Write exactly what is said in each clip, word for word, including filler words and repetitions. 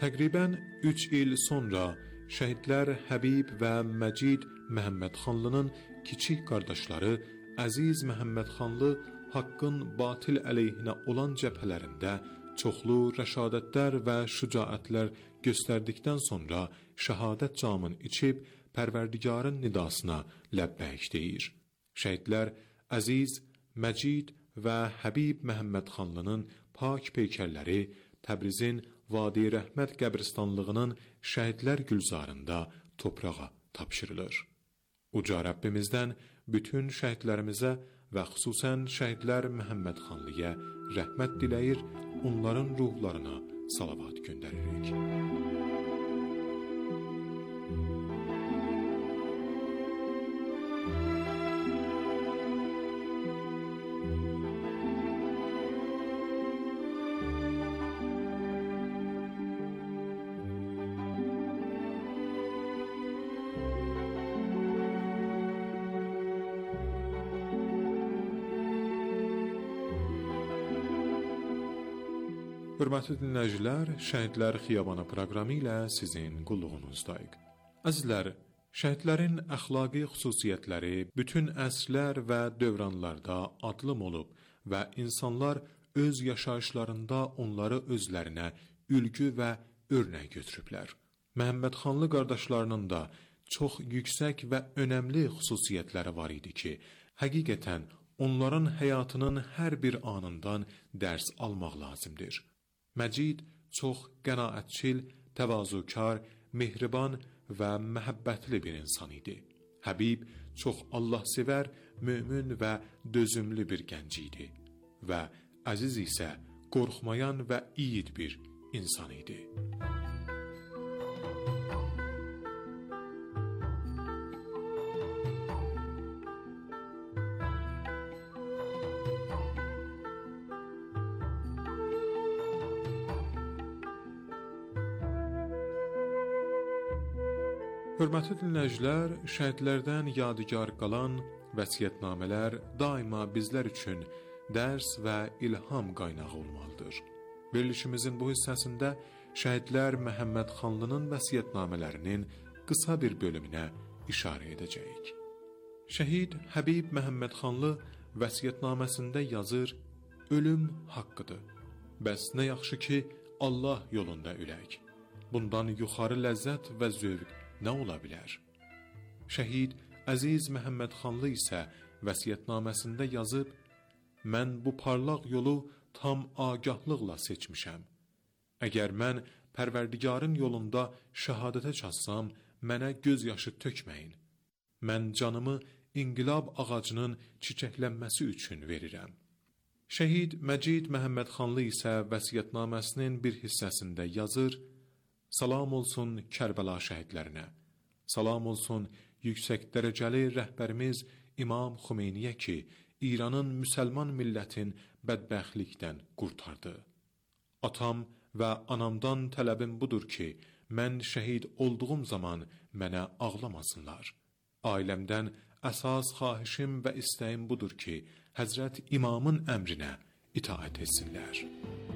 Təqribən üç il sonra şəhidlər Həbib və Məcid Məhəmmədxanlının kiçik qardaşları Əziz Məhəmmədxanlı haqqın batil əleyhinə olan cəbhələrində çoxlu rəşadətlər və şücaətlər göstərdikdən sonra şəhadət camını içib Pərverdigarın nidasına ləbbəyk deyir. Şəhidlər Əziz, Məcid və Həbib Məhəmmədxanlının pak peykərləri Təbrizin Vadi Rəhmət qəbristanlığının şəhidlər gülzarında toprağa tapşırılır. Uca Rəbbimizdən bütün şəhidlərimizə və xüsusən şəhidlər Məhəmmədxanlıya rəhmət diləyir, onların ruhlarına salavat göndəririk. Hörmətli dinləyicilər, Şəhidlər Xiyabanı proqramı ilə sizin qulluğunuzdayıq. Əzizlər, şəhidlərin əxlaqi xüsusiyyətləri bütün əsrlər və dövranlarda adlım olub və insanlar öz yaşayışlarında onları özlərinə ülgü və örnək götürüblər. Məhəmmədxanlı qardaşlarının da çox yüksək və önəmli xüsusiyyətləri var idi ki, həqiqətən onların həyatının hər bir anından dərs almaq lazımdır. Məcid çox qənaətçil, təvazukar, mehriban və məhəbbətli bir insan idi. Həbib çox Allahsevər, mömin və dözümlü bir gənc idi və Əziz isə qorxmayan və yiğit bir insan idi. Hörmətli dinləyicilər, şəhidlərdən yadigar qalan vəsiyyətnamələr daima bizlər üçün dərs və ilham qaynağı olmalıdır. Verilişimizin bu hissəsində şəhidlər Məhəmmədxanlının vəsiyyətnamələrinin qısa bir bölümünə işarə edəcəyik. Şəhid Həbib Məhəmmədxanlı vəsiyyətnaməsində yazır: ölüm haqqıdır. Bəs nə yaxşı ki, Allah yolunda ölək. Bundan yuxarı ləzzət və zövq nə ola bilər? Şəhid Əziz Məhəmmədxanlı isə vəsiyyətnaməsində yazıb: mən bu parlaq yolu tam agahlıqla seçmişəm. Əgər mən Pərverdigarın yolunda şəhadətə çatsam, mənə göz yaşı tökməyin. Mən canımı inqilab ağacının çiçəklənməsi üçün verirəm. Şəhid Məcid Məhəmmədxanlı isə vəsiyyətnaməsinin bir hissəsində yazır: salam olsun Kərbəla şəhidlərinə. Salam olsun yüksək dərəcəli rəhbərimiz İmam Xümeyniyə ki, İranın müsəlman millətin bədbəxtlikdən qurtardı. Atam və anamdan tələbim budur ki, mən şəhid olduğum zaman mənə ağlamasınlar. Ailəmdən əsas xahişim və istəyim budur ki, Həzrət İmamın əmrinə itaət etsinlər.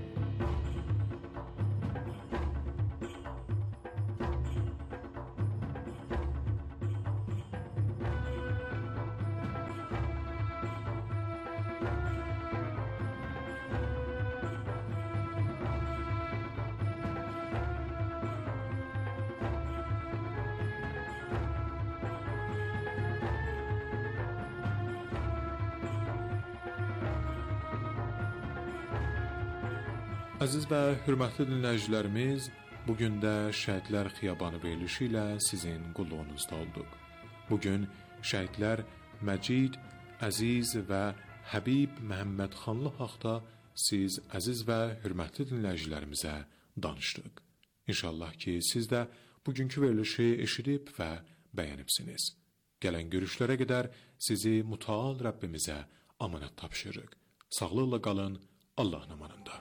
Əziz və hörmətli dinləyicilərimiz, bugün də Şəhidlər Xiyabanı verilişi ilə sizin qulluğunuzda olduq. Bugün şəhidlər Məcid, Əziz və Həbib Məhəmmədxanlı haqda siz əziz və hörmətli dinləyicilərimizə danışdıq. İnşallah ki, siz də bugünkü verilişi eşidib və bəyənibsiniz. Gələn görüşlərə qədər sizi mütəal Rəbbimizə amanət tapşırırıq. Sağlıqla qalın, Allahın amanında.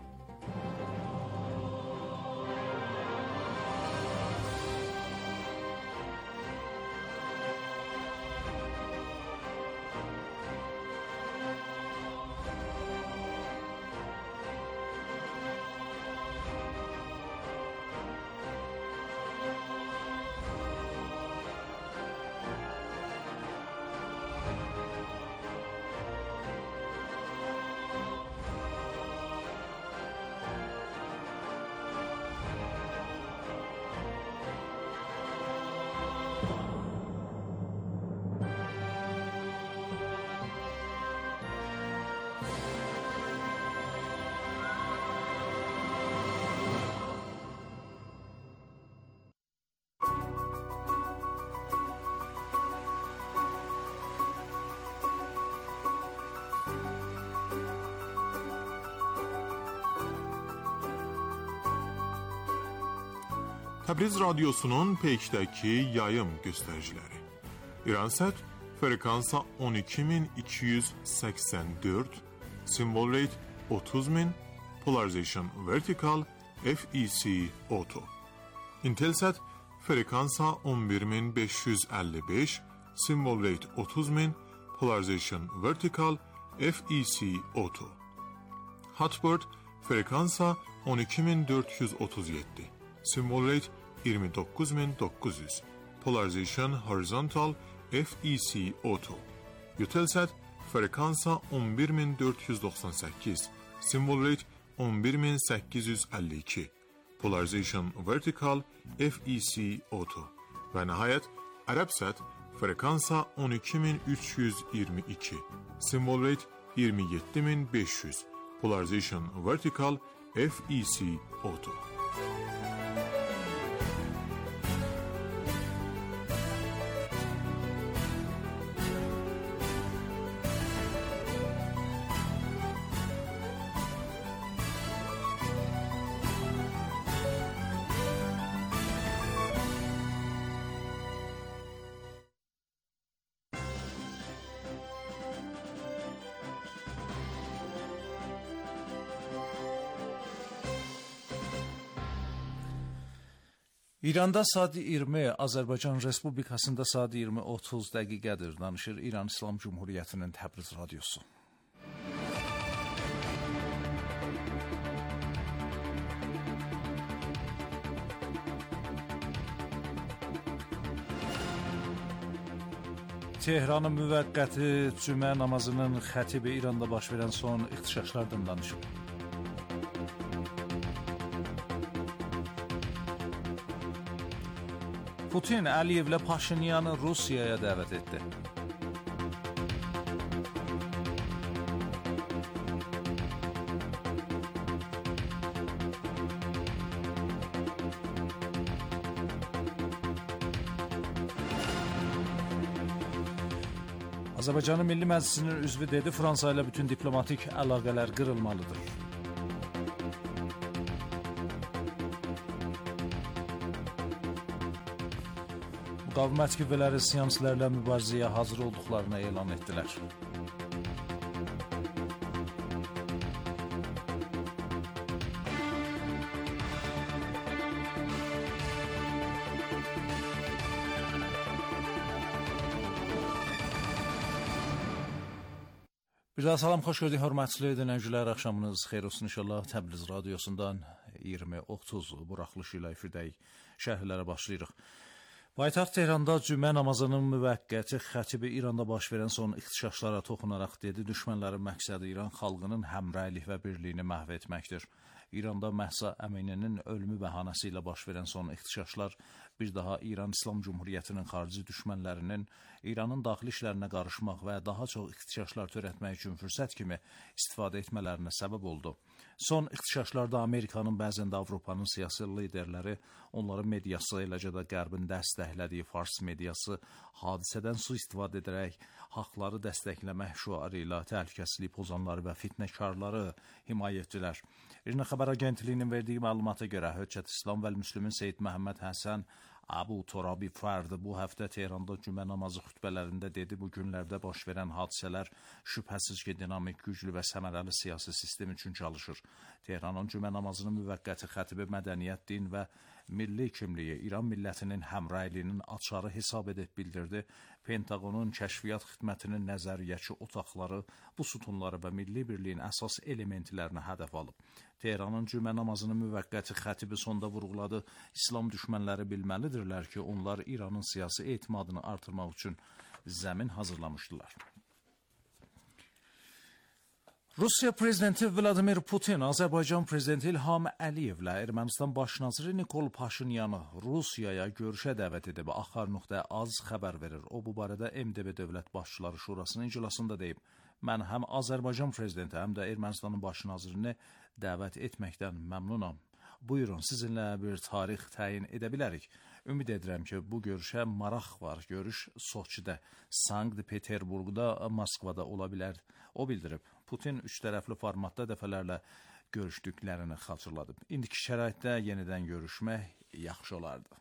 Təbriz Radyosu'nun peykdəki yayım göstəriciləri. İransat frekansa on iki bin iki yüz səksən dörd, symbol rate otuz bin, polarization vertical, F E C auto. Intelsat frekansa on bir bin beş yüz əlli beş, symbol rate otuz bin, polarization vertical, F E C auto. Hotbird frekansa on iki bin dörd yüz otuz yeddi, symbol rate iyirmi dokuz bin dokuz yüz, polarization horizontal, F E C auto. Eutelsat frekansa on bir bin dörd yüz doxsan səkkiz, symbol rate on bir bin səkkiz yüz əlli iki, polarization vertical, F E C auto. Və nəhayət Arabsat frekansa on iki bin üç yüz iyirmi iki, symbol rate iyirmi yeddi bin beş yüz, polarization vertical, F E C auto. İranda saat iyirmi, Azərbaycan Respublikasında saat iyirmi otuz dəqiqədir. Danışır İran İslam Cumhuriyyətinin Təbriz Radyosu. Tehranın müvəqqəti cümə namazının xətibi İranda baş verən son ixtişaşlardan danışıb. Putin Əliyevlə Paşinyanı Rusiyaya dəvət etdi. Azərbaycanın Milli Məclisinin üzvü dedi, Fransa ilə bütün diplomatik əlaqələr qırılmalıdır. Müqavimət qüvvələri siyonistlərlə mübarizəyə hazır olduqlarını elan etdilər. Bir daha salam, xoş gördük, hörmətli dinləyicilər, axşamınız xeyir olsun inşallah. Təbriz Radyosundan iyirmi otuz buraxılışı ilə efirdəyik, şərhlərə başlayırıq. Paytaxt Tehranda cümə namazının müvəqqəti xətibi İranda baş verən son ixtişaşlara toxunaraq dedi, düşmənlərin məqsədi İran xalqının həmrəylik və birliyini məhv etməkdir. İranda Məhsa Əmininin ölümü bəhanəsi ilə baş verən son ixtişaşlar bir daha İran İslam Cumhuriyyətinin xarici düşmənlərinin İranın daxili işlərinə qarışmaq və daha çox ixtişaşlar törətmək üçün fürsət kimi istifadə etmələrinə səbəb oldu. Son ixtişaşlarda Amerikanın, bəzən də Avropanın siyasi liderləri, onların mediası, eləcə də Qərbin dəstəklədiyi Fars mediası hadisədən su istifadə edərək haqları dəstəkləmək şüarı ilə təhlükəsizlik pozanları və fitnəkarları himayə etdilər. İrna Xəbər Agentliyinin verdiyi məlumata görə Höccət İslam və Müslümin Seyid Məhəmməd Həsən Əbu Torabi Fərd bu həftə Tehranda cümə namazı xütbələrində dedi, bu günlərdə baş verən hadisələr şübhəsiz ki, dinamik, güclü və səmərəli siyasi sistem üçün çalışır. Tehranın cümə namazının müvəqqəti xətibi mədəniyyət, din və milli kimliyi, İran millətinin həmrəyliyinin açarı hesab edib bildirdi. Pentaqonun kəşfiyyat xidmətinin nəzəriyyəçi otaqları bu sütunları və milli birliyin əsas elementlərini hədəf alıb. Tehranın cümə namazının müvəqqəti xətibi sonda vurğuladı. İslam düşmənləri bilməlidirlər ki, onlar İranın siyasi etimadını artırmaq üçün zəmin hazırlamışdılar. Rusiya prezidenti Vladimir Putin Azərbaycan prezidenti İlham Əliyevlə Ermənistan baş naziri Nikol Paşinyanı Rusiyaya görüşə dəvət edib. Axar.az xəbər verir. O bu barədə M D B Dövlət Başçıları Şurasının iclasında deyib. Mən həm Azərbaycan prezidenti, həm də Ermənistanın baş nazirini dəvət etməkdən məmnunam. Buyurun, sizinlə bir tarix təyin edə bilərik. Ümid edirəm ki, bu görüşə maraq var. Görüş Soçidə, Sankt-Peterburqda, Moskvada ola bilər. O bildirib. Putin üç tərəfli formatda dəfələrlə görüşdüklərini xatırladıb. İndiki şəraitdə yenidən görüşmək yaxşı olardı.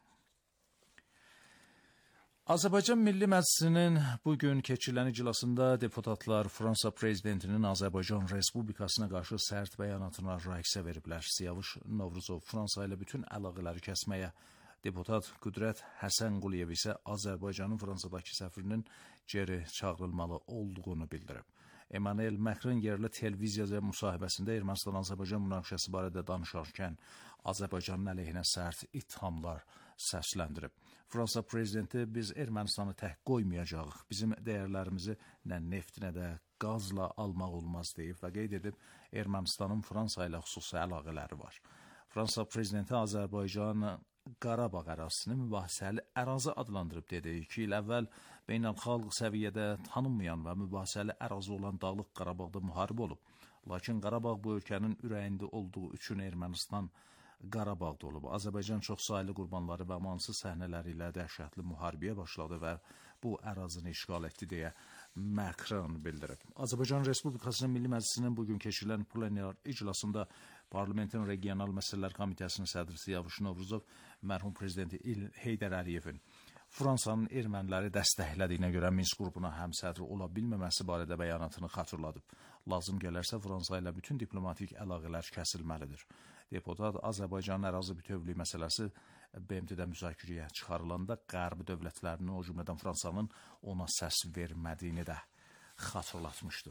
Azərbaycan Milli Məclisinin bugün keçirilən iclasında deputatlar Fransa prezidentinin Azərbaycan Respublikasına qarşı sərt bəyanatına reaksiya veriblər. Siyavuş Novruzov Fransa ilə bütün əlaqələri kəsməyə, deputat Qüdrət Həsənquliyev isə Azərbaycanın Fransadakı səfirinin geri çağırılmalı olduğunu bildirib. Emmanuel Macron yerli televiziya müsahibəsində Ermənistan-Azərbaycan münaqişəsi barədə danışarkən Azərbaycanın əleyhinə sərt ithamlar səsləndirib. Fransa prezidenti biz Ermənistanı tək qoymayacağıq, bizim dəyərlərimizi nə neft, nə də qazla almaq olmaz deyib və qeyd edib Ermənistanın Fransa ilə xüsusi əlaqələri var. Fransa prezidenti Azərbaycan Qarabağ ərazisini mübahisəli ərazi adlandırıb dedi. İki il əvvəl beynəlxalq səviyyədə tanınmayan və mübahisəli ərazi olan Dağlıq Qarabağda müharibə olub. Lakin Qarabağ bu ölkənin ürəyində olduğu üçün Ermənistan Qarabağda olub. Azərbaycan çox saylı qurbanları və amansız səhnələri ilə dəhşətli müharibəyə başladı və bu ərazini işğal etdi deyə Macron bildirib. Azərbaycan Respublikasının Milli Məclisinin bugün keçirilən plenar iclasında Parlamentin Regional Məsələlər Komitəsinin sədri Siyavuş Novruzov mərhum prezidenti Heydər Əliyevin Fransanın erməniləri dəstəklədiyinə görə Minsk qrupuna həmsədr ola bilməməsi barədə bəyanatını xatırladıb. Lazım gələrsə Fransa ilə bütün diplomatik əlaqələr kəsilməlidir. Deputat Azərbaycanın ərazi bütövlüyü məsələsi B M T-də müzakirəyə çıxarılanda Qərb dövlətlərinin, o cümlədən Fransanın ona səs vermədiyini də xatırlatmışdı.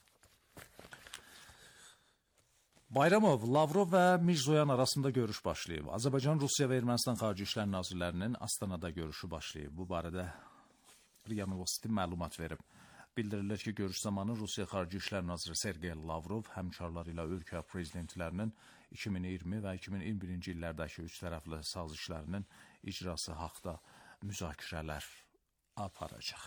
Bayramov, Lavrov və Mirzoyan arasında görüş başlayıb. Azərbaycan, Rusiya və Ermənistan Xarici İşlər Nazirlərinin Astanada görüşü başlayıb. Bu barədə RIA Novosti məlumat verib. Bildirilir ki, görüş zamanı Rusiya Xarici İşlər Naziri Sergey Lavrov həmkarları ilə ölkə prezidentlərinin iki min iyirmi və iki min iyirmi birinci illərdəki üç tərəfli sazişlərinin icrası haqda müzakirələr aparacaq.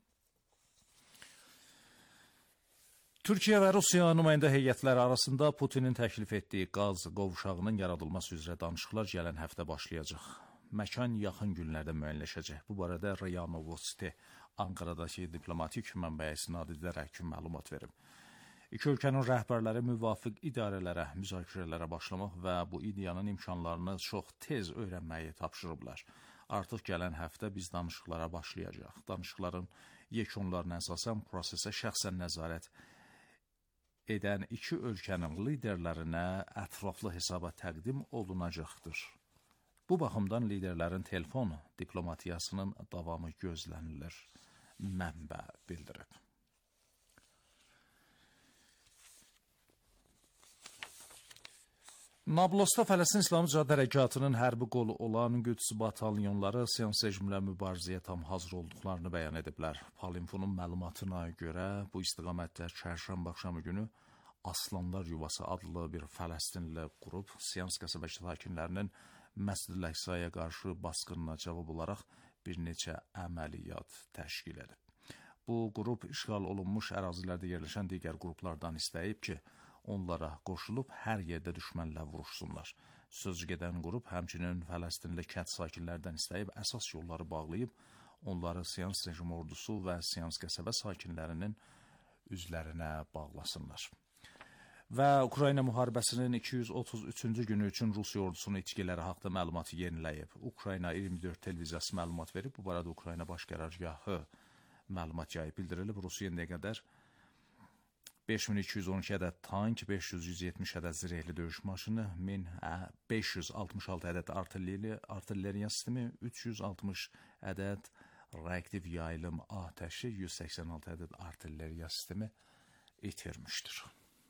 Türkiyə və Rusiya nümayəndə heyətləri arasında Putinin təklif etdiyi qaz qovşağının yaradılması üzrə danışıqlar gələn həftə başlayacaq. Məkan yaxın günlərdə müəyyənləşəcək. Bu barədə RIA Novosti Ankaradakı diplomatik mənbəyə istinad edərək məlumat verib. İki ölkənin rəhbərləri müvafiq idarələrə, müzakirələrə başlamaq və bu ideyanın imkanlarını çox tez öyrənməyi tapşırıblar. Artıq gələn həftə biz danışıqlara başlayacaq. Danışıqların yekunlarına əsasən prosesə şəxsən nəzarət edən iki ölkənin liderlərinə ətraflı hesaba təqdim olunacaqdır. Bu baxımdan liderlərin telefon diplomatiyasının davamı gözlənilir, mənbə bildirib. Nablosda Fələstin İslam Cihad Hərəkatının hərbi qolu olan Qüds batalyonları seans rejimlə mübarizəyə tam hazır olduqlarını bəyan ediblər. Palinfonun məlumatına görə bu istiqamətdə çərşənbə axşamı günü Aslanlar Yuvası adlı bir Fələstinli qrup Siyans qəsəbəsi sakinlərinin Məscid-i Əqsaya qarşı basqınına cavab olaraq bir neçə əməliyyat təşkil edib. Bu qrup işğal olunmuş ərazilərdə yerləşən digər qruplardan istəyib ki, onlara qoşulub hər yerdə düşmənlə vuruşsunlar. Sözü gedən qrup həmçinin Fələstinli kənd sakinlərdən istəyib əsas yolları bağlayıb, onları Siyans rejim ordusu və Siyans qəsəbə sakinlərinin üzlərinə bağlasınlar. Və Ukrayna müharibəsinin iki yüz otuz üçüncü günü üçün Rusiya ordusunun itkiləri haqda məlumatı yeniləyib. Ukrayna iyirmi dörd televiziyası məlumat verib. Bu barədə Ukrayna baş qərargahı məlumat yayıb. Bildirilib, Rusiya nə qədər beş min iki yüz on iki ədəd tank, beş yüz yüz yetmiş ədəd zirehli döyüş maşını, min beş yüz altmış altı ədəd artilleriya sistemi, üç yüz altmış ədəd reaktiv yayılım atəşi, yüz səksən altı ədəd artilleriya sistemi itirmişdir.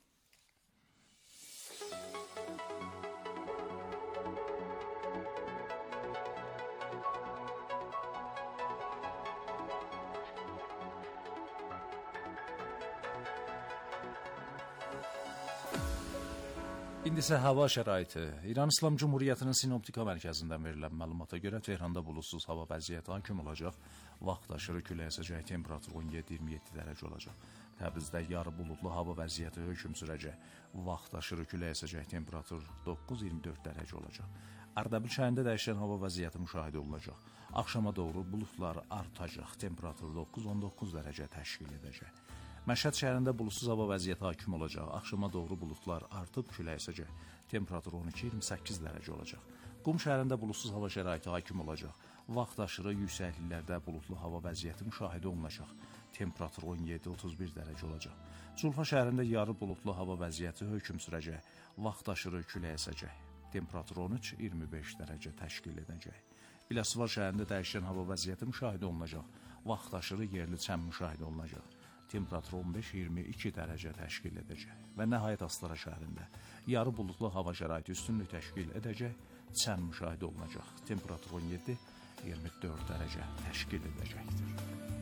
İndi isə hava şəraiti. İran İslam Cumhuriyyətinin Sinoptika mərkəzindən verilən məlumata görə Tehranda buludsuz hava vəziyyəti hakim olacaq. Vaxt aşırı külək əsəcək, temperatur on yeddi iyirmi yeddi dərəcə olacaq. Təbrizdə yarı buludlu hava vəziyyəti hökm sürəcək. Vaxt aşırı külək əsəcək, temperatur doqquz iyirmi dörd dərəcə olacaq. Ərdəbil şəhərində dəyişən hava vəziyyəti müşahidə olunacaq. Axşama doğru buludlar artacaq, temperatur doqquz on doqquz dərəcə təşkil edəcək. Məşhəd şəhərində buludsuz hava vəziyyəti hakim olacaq. Axşama doğru buludlar artıb külək əsəcək. Temperatur on iki iyirmi səkkiz dərəcə olacaq. Qum şəhərində buludsuz hava şəraiti hakim olacaq. Vaxt aşırı yüksəkliklərdə buludlu hava vəziyyəti müşahidə olunacaq. Temperatur on yeddi otuz bir dərəcə olacaq. Culfa şəhərində yarı buludlu hava vəziyyəti hökm sürəcək. Vaxt aşırı külək əsəcək. Temperatur on üç iyirmi beş dərəcə təşkil edəcək. Biləsuvar şəhərində dəyişən hava vəziyyəti müşahidə olunacaq. Vaxt aşırı yerli çəm müşahidə olunacaq. Temperatur on beş iyirmi iki dərəcə təşkil edəcək. Və nəhayət Astara şəhərində yarı buludlu hava şəraiti üstünlük təşkil edəcək. Çəm müşahidə olunacaq. Temperatur on yeddi iyirmi dörd dərəcə təşkil edəcəkdir.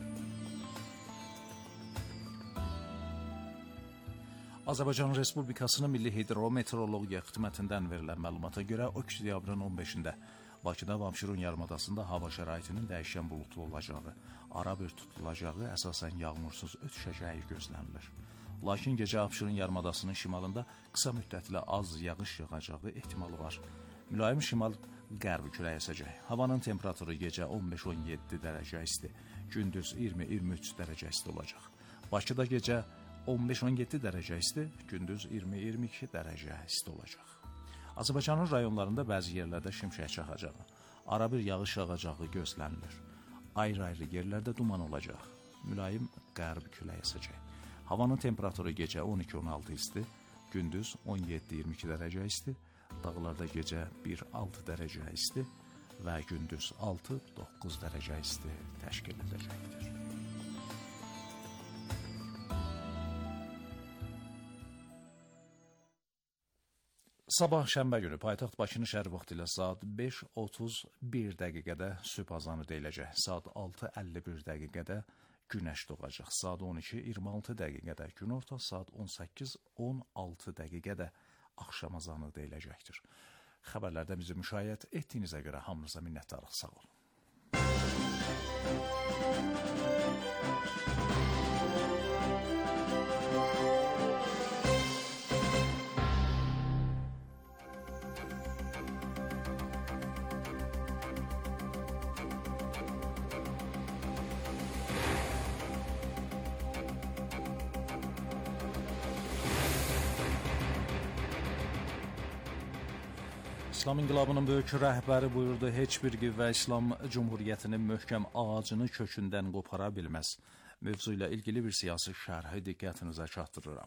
Azərbaycan Respublikasının Milli Hidrometeorologiya Xidmətindən verilən məlumata görə oktyabrın on beşində Bakıda və Abşeron yarımadasında hava şəraitinin dəyişkən buludlu olacağı, arabir tutulacağı, əsasən yağmursuz ötüşəcəyi gözlənilir. Lakin gecə Abşeron yarımadasının şimalında qısa müddətlə az yağış yağacağı ehtimalı var. Mülayim şimal qərb küləyi əsəcək. Havanın temperaturu gecə on beş on yeddi dərəcə isti, gündüz iyirmi iyirmi üç dərəcə isti olacaq. Bakıda gecə on beş on yeddi dərəcə isti, gündüz iyirmi iyirmi iki dərəcə isti olacaq. Azərbaycanın rayonlarında bəzi yerlərdə şimşək çaxacağı, arabir yağış yağacağı gözlənilir. Ayrı-ayrı yerlərdə duman olacaq. Mülayim qərb küləyi əsəcək. Havanın temperaturu gecə on iki on altı isti, gündüz on yeddi iyirmi iki dərəcə isti, dağlarda gecə bir altı dərəcə isti və gündüz altı doqquz dərəcə isti təşkil edəcəkdir. Sabah şənbə günü paytaxt Bakının şəhər vaxtı ilə saat beş otuz bir dəqiqədə sübh azanı deyiləcək. Saat altı əlli bir dəqiqədə günəş doğacaq. Saat on iki iyirmi altı dəqiqədə günorta, saat on səkkiz on altı dəqiqədə axşam azanı deyiləcəkdir. Xəbərlərdə bizi müşahidə etdiyinizə görə hamınıza minnətdarıq. Sağ olun. İslam inqilabının böyük rəhbəri buyurdu, heç bir qüvvə İslam Cumhuriyyətinin möhkəm ağacını kökündən qopara bilməz. Mövzu ilə ilgili bir siyasi şərhi diqqətinizə çatdırıram.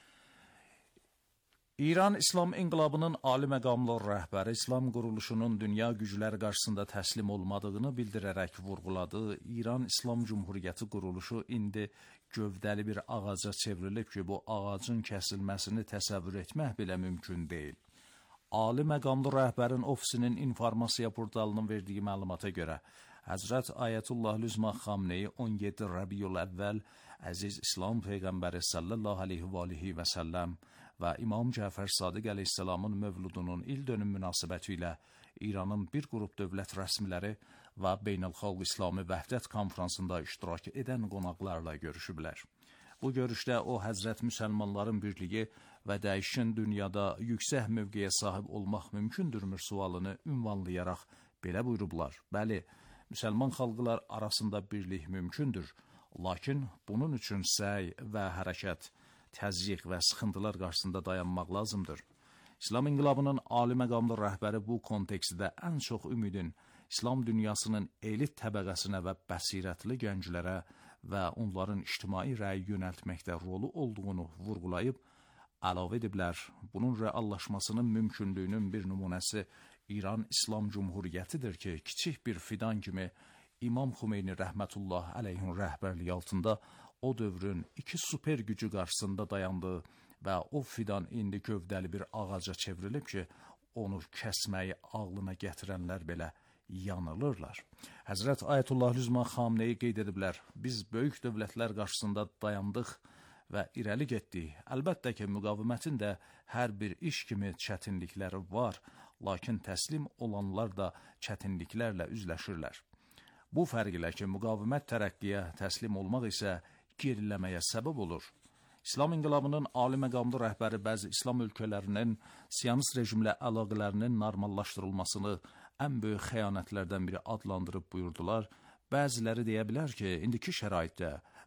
İran İslam inqilabının ali məqamlı rəhbəri İslam quruluşunun dünya gücləri qarşısında təslim olmadığını bildirərək vurğuladı. İran İslam Cumhuriyyəti quruluşu indi gövdəli bir ağaca çevrilib ki, bu ağacın kəsilməsini təsəvvür etmək belə mümkün deyil. Ali məqamlı rəhbərin ofisinin informasiya portalının verdiyi məlumata görə, Həzrət Ayətullah Lüzma Xamneyi on yeddi Rəbiyül Əvvəl Əziz İslam Peyğəmbəri sallallahu aleyhi və aleyhi və səlləm və İmam Cəfər Sadiq əleyhissalamın mövludunun il dönüm münasibəti ilə İranın bir qrup dövlət rəsmiləri və Beynəlxalq İslami Vəhdət konfransında iştirak edən qonaqlarla görüşüblər. Bu görüşdə o, Həzrət müsəlmanların birliyi və dəyişən dünyada yüksək mövqeyə sahib olmaq mümkündürmür sualını ünvanlayaraq belə buyurublar. Bəli, müsəlman xalqlar arasında birlik mümkündür, lakin bunun üçün səy və hərəkət, təzyiq və sıxıntılar qarşısında dayanmaq lazımdır. İslam inqilabının ali məqamlı rəhbəri bu kontekstdə ən çox ümidin İslam dünyasının elit təbəqəsinə və bəsirətli gənclərə və onların ictimai rəyi yönəltməkdə rolu olduğunu vurğulayıb, əlavə ediblər, bunun reallaşmasının mümkünlüyünün bir nümunəsi İran İslam Cumhuriyyətidir ki, kiçik bir fidan kimi İmam Xümeyni rəhmətullah əleyhin rəhbərliyi altında o dövrün iki super gücü qarşısında dayandığı və o fidan indi gövdəli bir ağaca çevrilib ki, onu kəsməyi ağlına gətirənlər belə yanılırlar. Həzrət Ayətullah Lüzma Xamneyi qeyd ediblər, biz böyük dövlətlər qarşısında dayandıq və irəli getdik. Əlbəttə ki, müqavimətin də hər bir iş kimi çətinlikləri var, lakin təslim olanlar da çətinliklərlə üzləşirlər. Bu fərq ilə ki, müqavimət tərəqqiyə təslim olmaq isə geriləməyə səbəb olur. İslam inqilabının ali məqamlı rəhbəri bəzi İslam ölkələrinin Siyonist rejimlə əlaqələrinin normallaşdırılmasını ən böyük xəyanətlərdən biri adlandırıb buyurdular. Bəziləri deyə bilər ki, indiki şəraitdə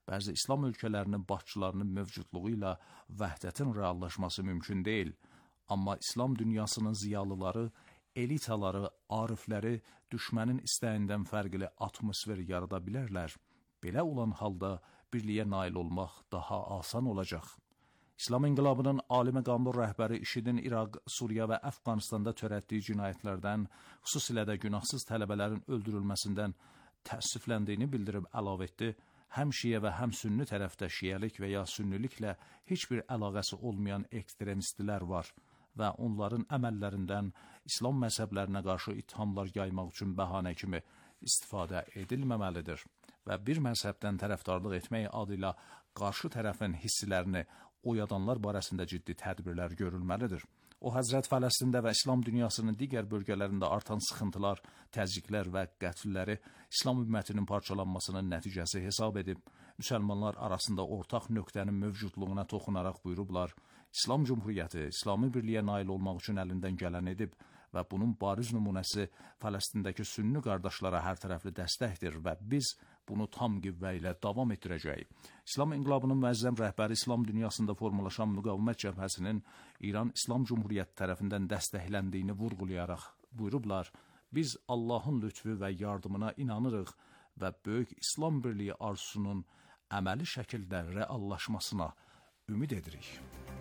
bəzi İslam ölkələrinin başçılarının mövcudluğu ilə vəhdətin reallaşması mümkün deyil. Amma İslam dünyasının ziyalıları, elitaları, arifləri düşmənin istəyindən fərqli atmosfer yarada bilərlər. Belə olan halda birliyə nail olmaq daha asan olacaq. İslam İnqilabının ali məqamlı rəhbəri IŞİD-in İraq, Suriya və Əfqanistanda törətdiyi cinayətlərdən, xüsusilə də günahsız tələbələrin öldürülməsindən təəssüfləndiyini bildirib əlavə etdi. Həm şiə və həm sünni tərəfdə şiəlik və ya sünniliklə heç bir əlaqəsi olmayan ekstremistlər var və onların əməllərindən İslam məzhəblərinə qarşı ithamlar yaymaq üçün bəhanə kimi istifadə edilməməlidir və bir məzhəbdən tərəfdarlıq etmək adı ilə qarşı tərəfin hisslərini oyadanlar barəsində ciddi tədbirlər görülməlidir. O, Həzrət Fələstində və İslam dünyasının digər bölgələrində artan sıxıntılar, təzyiqlər və qətlləri İslam ümmətinin parçalanmasının nəticəsi hesab edib, müsəlmanlar arasında ortaq nöqtənin mövcudluğuna toxunaraq buyurublar, İslam Cumhuriyyəti İslami birliyə nail olmaq üçün əlindən gələn edib və bunun bariz nümunəsi Fələstindəki sünni qardaşlara hər tərəfli dəstəkdir və biz bunu tam qüvvə ilə davam etdirəcəyik. İslam İnqilabının müəzzəm rəhbəri İslam dünyasında formalaşan müqavimət cəbhəsinin İran İslam Cumhuriyyəti tərəfindən dəstəkləndiyini vurğulayaraq buyurublar, biz Allahın lütfü və yardımına inanırıq və böyük İslam birliyi arzusunun əməli şəkildə reallaşmasına ümid edirik.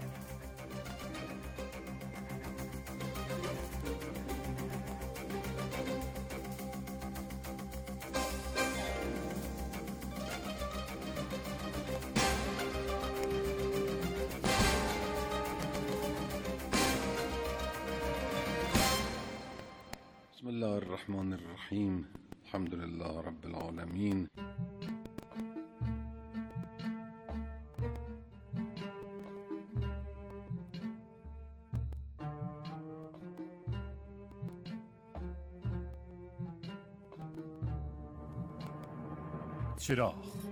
Bismillahirrahmanirrahim. Elhamdülillah Rabbil alemin. چراغ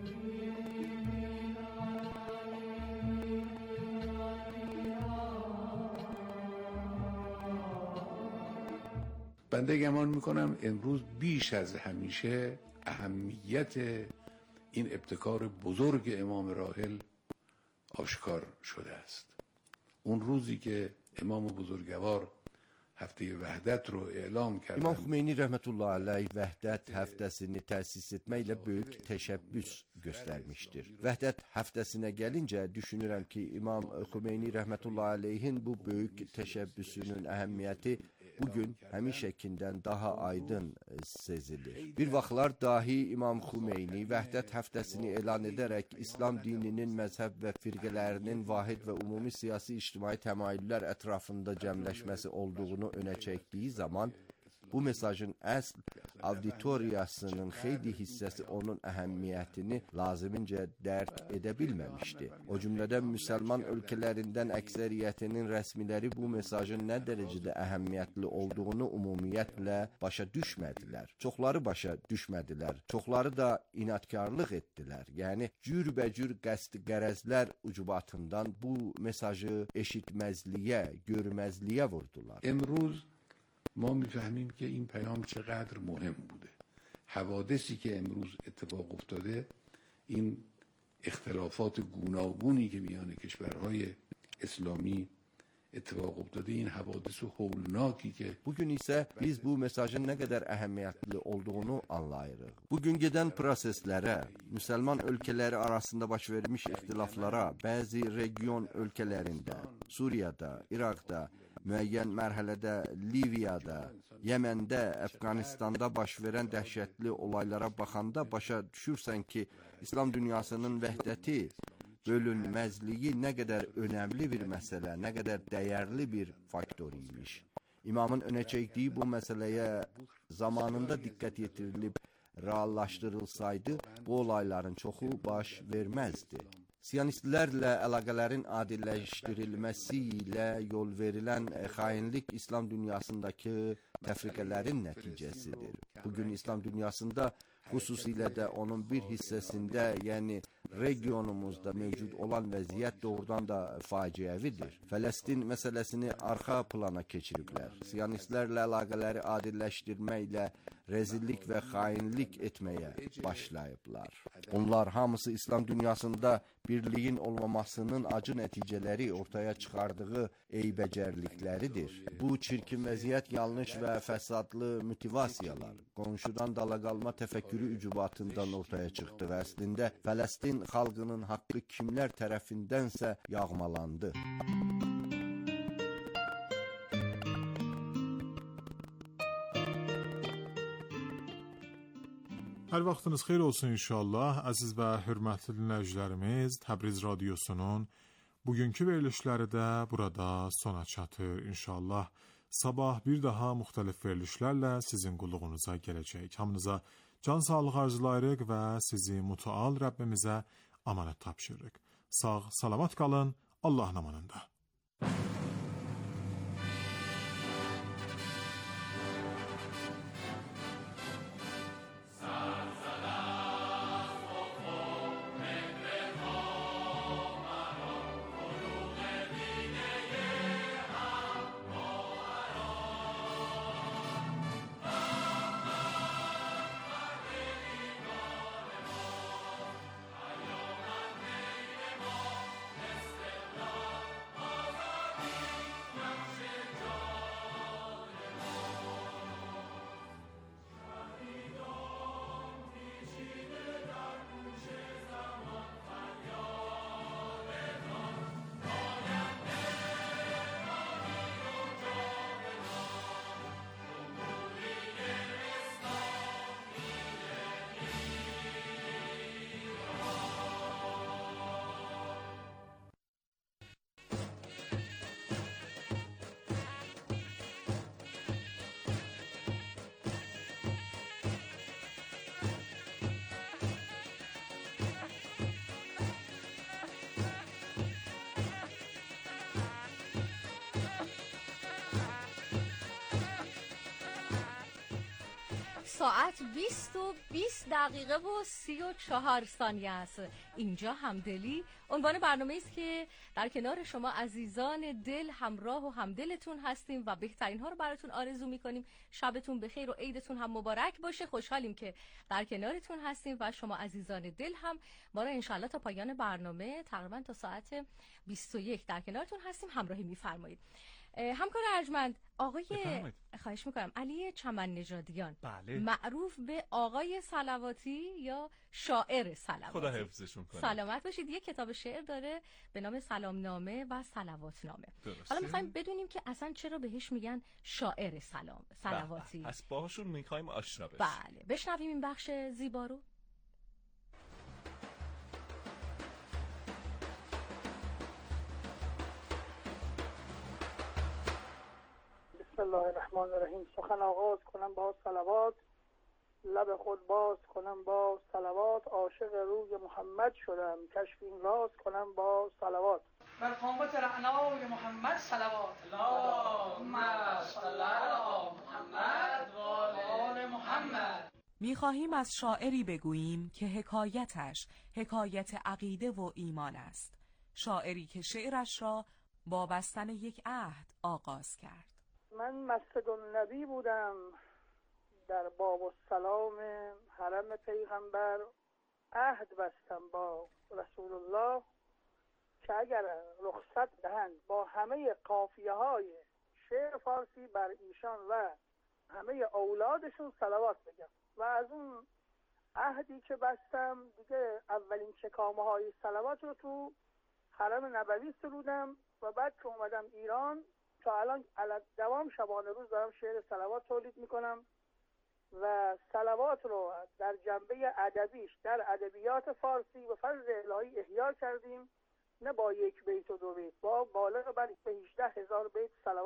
بنده گمان میکنم امروز بیش از همیشه اهمیت این ابتکار بزرگ امام راحل آشکار شده است. اون روزی که امام بزرگوار هفته وحدت رو e'lam kərdən. İmam Xümeyni rəhmətullahi aleyh vəhdət həftəsini təsis etməklə böyük təşəbbüs göstərmişdir. Vəhdət həftəsinə gəlincə düşünürəm ki, İmam Xümeyni rəhmətullahi aleyhin bu böyük təşəbbüsünün əhəmiyyəti bugün həmişəkindən daha aydın sezilir. Bir vaxtlar dahi İmam Xümeyni vəhdət həftəsini elan edərək İslam dininin məzhəb və firqələrinin vahid və ümumi siyasi ictimai təmayüllər ətrafında cəmləşməsi olduğunu önə çəkdiyi zaman bu mesajın əsl auditoriyasının xeyli hissəsi onun əhəmiyyətini lazımincə dərk edə bilməmişdi. O cümlədən müsəlman ölkələrindən əksəriyyətinin rəsmiləri bu mesajın nə dərəcədə əhəmiyyətli olduğunu ümumiyyətlə başa düşmədilər. Çoxları başa düşmədilər. Çoxları da inatkarlıq etdilər. Yəni cürbəcür qəsd qərəzlər ucubatından bu mesajı eşitməzliyə, görməzliyə vurdular. امروز ما میفهمیم که این پیام چقدر مهم بوده. حوادثی که امروز اتفاق افتاده، این اختلافات گوناگونی که میان کشورهای اسلامی اتفاق افتاده، این حوادث هولناکی که Bugün isə biz bu mesajın nə qədər əhəmiyyətli olduğunu anlayırıq. Bugün gedən proseslərə, müsəlman ölkələri arasında baş vermiş ixtilaflara, bəzi region ölkələrində, Suriyada, İraqda, müəyyən mərhələdə Liviyada, Yəməndə, Əfqanistanda baş verən dəhşətli olaylara baxanda başa düşürsən ki, İslam dünyasının vəhdəti, bölünməzliyi nə qədər önəmli bir məsələ, nə qədər dəyərli bir faktor imiş. İmamın önə çəkdiyi bu məsələyə zamanında diqqət yetirilib reallaşdırılsaydı, bu olayların çoxu baş verməzdi. Siyonistlərlə əlaqələrin adiləşdirilməsi ilə yol verilən xainlik İslam dünyasındakı təfriqələrin nəticəsidir. Bugün İslam dünyasında xüsusilə də onun bir hissəsində, yəni regionumuzda mövcud olan vəziyyət doğrudan da faciəvidir. Fələstin məsələsini arxa plana keçiriblər. Siyonistlərlə əlaqələri adiləşdirməklə rezillik və xainlik etməyə başlayıblar. Onlar hamısı İslam dünyasında birliyin olmamasının acı nəticələri ortaya çıxardığı eybəcərlikləridir. Bu çirkin vəziyyət yanlış və fəsadlı motivasiyalar, qonşudan dala qalma təfəkkürü ücubatından ortaya çıxdı və əslində Fələstin xalqının haqqı kimlər tərəfindənsə yağmalandı. Hər vaxtınız xeyir olsun inşallah. Əziz və hörmətli dinləyicilərimiz, Təbriz radiosunun bugünkü verilişləri də burada sona çatır inşallah. Sabah bir daha müxtəlif verilişlərlə sizin qulluğunuza gələcək. Hamınıza can sağlığı arzulayırıq və sizi mütəal Rəbbimizə amanət tapşırırıq. Sağ, salamat qalın, Allahın amanında. ساعت بیست و بیست دقیقه و سی و چهار ثانیه است. اینجا همدلی عنوان برنامه است که در کنار شما عزیزان دل همراه و همدلتون هستیم و بهترین ها رو براتون آرزو میکنیم. شبتون بخیر و عیدتون هم مبارک باشه. خوشحالیم که در کنارتون هستیم و شما عزیزان دل هم ما را انشالله تا پایان برنامه تقریبا تا ساعت بیست و یک در کنارتون هستیم همراهی میفرمایید. همکار ارجمند آقای بفرمایید. خواهش میکنم علی چمن نژادیان، بله. معروف به آقای صلواتی یا شاعر صلواتی، خدا حفظشون کنه، سلامت باشید. یه کتاب شعر داره به نام سلامنامه و صلواتنامه. حالا میخوایم بدونیم که اصلا چرا بهش میگن شاعر سلام صلواتی. پس باهاشون میخوایم آشنا بشیم. بله بشنویم این بخش زیبا رو. بسم الله الرحمن الرحیم. سخن آغاز کنم با صلوات، لب خود باز کنم با صلوات. عاشق روی محمد شدم، کشف این راز کنم با صلوات. بر قامت رعنای محمد صلوات. اللهم صل علی محمد و آل محمد. می‌خواهیم از شاعری بگوییم که حکایتش حکایت عقیده و ایمان است. شاعری که شعرش را با بستن یک عهد آغاز کرد. من مسجد النبی بودم، در باب السلام حرم پیغمبر عهد بستم با رسول الله که اگر رخصت دهند با همه قافیه های شعر فارسی بر ایشان و همه اولادشون صلوات بگم. و از اون عهدی که بستم دیگه اولین چکامه های صلوات رو تو حرم نبوی سرودم و بعد که اومدم ایران تا الان دوام شبانه روز دارم شعر صلوات تولید میکنم و صلوات رو در جنبه ادبیش در ادبیات فارسی و فضل الهی احیا کردیم، نه با یک بیت و دو بیت، با بالغ بر هجده هزار بیت صلوات